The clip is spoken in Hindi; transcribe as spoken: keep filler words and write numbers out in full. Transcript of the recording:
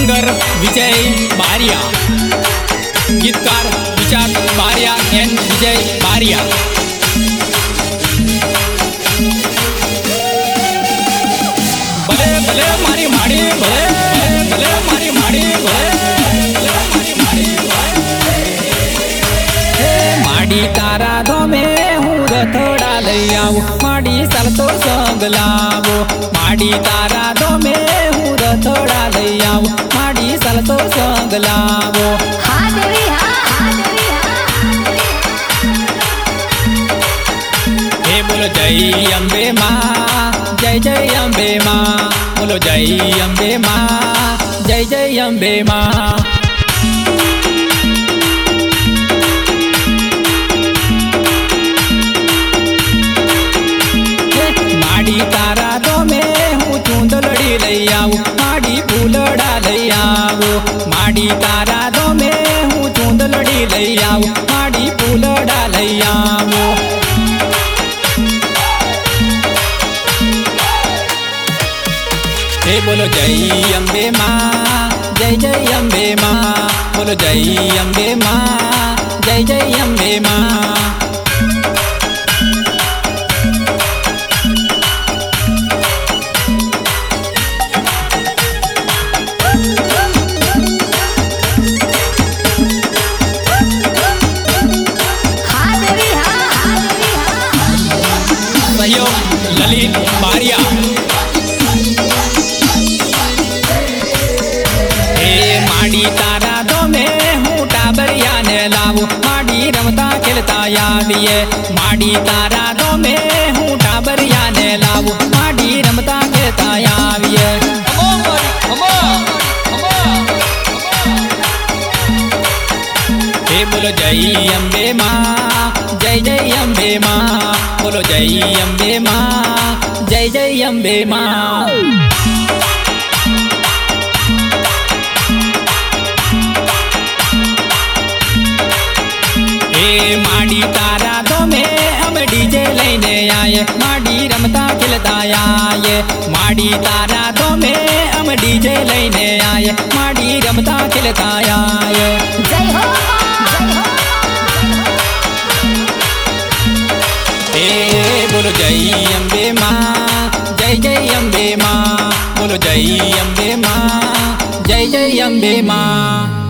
सिंगर विजय बारिया, गीतकार विचार बारिया एंड विजय बारिया। भले भले मारी माड़ी भले भले मारी माड़ी भले भले मारी माड़ी माड़ी तारा दो में हूँ रथोड़ा लई आऊं माड़ी साल तो संग लावो माड़ी तारा दो में हूँ रथोड़ा लई आऊं माड़ी साल तो संग लावो। हाँ देवी हाँ हाँ देवी हे बोलो जय अम्बे माँ जय जय अम्बे माँ बोलो जय अम्बे माँ जय जय अम्बे माँ। माड़ी तारा दो में हूँ चूंदलड़ी लई आऊं माड़ी फूलड़ा लई आवो माड़ी तारा दो में हूँ चूंदलड़ी लई आऊं माड़ी फूलड़ा लई आवो। हे बोलो जय अम्बे माँ जय जय अम्बे माँ बोलो जय अम्बे माँ जय जय अम्बे माँ। हाँ देवी हाँ हाँ देवी हाँ सहयोग ललित बारिया। हे माड़ी तारा दो में हूँ टाबरिया ने लावो माड़ी रमता खिलता आविए माड़ी तारा दो में हूँ टाबरिया ने लावो माड़ी रमता खिलता आविए। हे बोलो जय अम्बे माँ जय जय अम्बे माँ बोलो जय अम्बे माँ जय जय अम्बे माँ। हे माड़ी तारा दो में हम डीजे लेने आए माड़ी रमता खिलता आए माड़ी तारा दो में हम डीजे लेने आए माड़ी रमता खिलता आए। जय हो माँ जय हो हे बोलो जय अम्बे माँ जय जय अम्बे माँ बोलो जय अम्बे माँ जय जय अम्बे माँ।